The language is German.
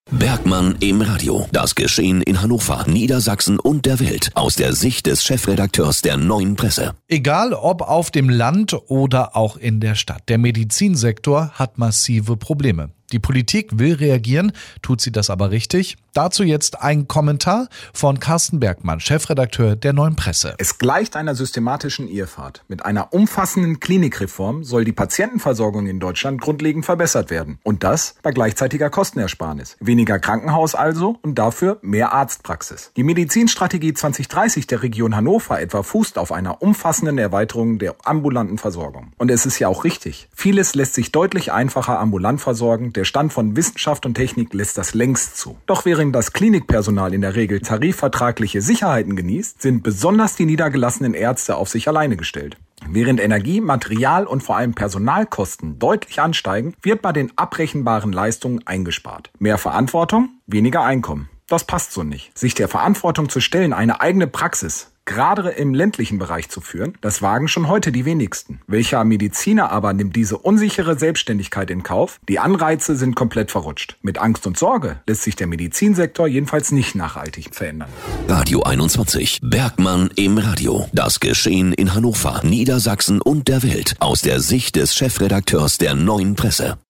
Bergmann im Radio. Das Geschehen in Hannover, Niedersachsen und der Welt aus der Sicht des Chefredakteurs der Neuen Presse. Egal ob auf dem Land oder auch in der Stadt, der Medizinsektor hat massive Probleme. Die Politik will reagieren, tut sie das aber richtig? Dazu jetzt ein Kommentar von Carsten Bergmann, Chefredakteur der Neuen Presse. Es gleicht einer systematischen Irrfahrt. Mit einer umfassenden Klinikreform soll die Patientenversorgung in Deutschland grundlegend verbessert werden. Und das bei gleichzeitiger Kostenersparnis. Weniger Krankenhaus also und dafür mehr Arztpraxis. Die Medizinstrategie 2030 der Region Hannover etwa fußt auf einer umfassenden Erweiterung der ambulanten Versorgung. Und es ist ja auch richtig. Vieles lässt sich deutlich einfacher ambulant versorgen. Der Stand von Wissenschaft und Technik lässt das längst zu. Doch während das Klinikpersonal in der Regel tarifvertragliche Sicherheiten genießt, sind besonders die niedergelassenen Ärzte auf sich alleine gestellt. Während Energie-, Material- und vor allem Personalkosten deutlich ansteigen, wird bei den abrechenbaren Leistungen eingespart. Mehr Verantwortung, weniger Einkommen. Das passt so nicht. Sich der Verantwortung zu stellen, eine eigene Praxis gerade im ländlichen Bereich zu führen, das wagen schon heute die wenigsten. Welcher Mediziner aber nimmt diese unsichere Selbstständigkeit in Kauf? Die Anreize sind komplett verrutscht. Mit Angst und Sorge lässt sich der Medizinsektor jedenfalls nicht nachhaltig verändern. Radio 21. Bergmann im Radio. Das Geschehen in Hannover, Niedersachsen und der Welt aus der Sicht des Chefredakteurs der Neuen Presse.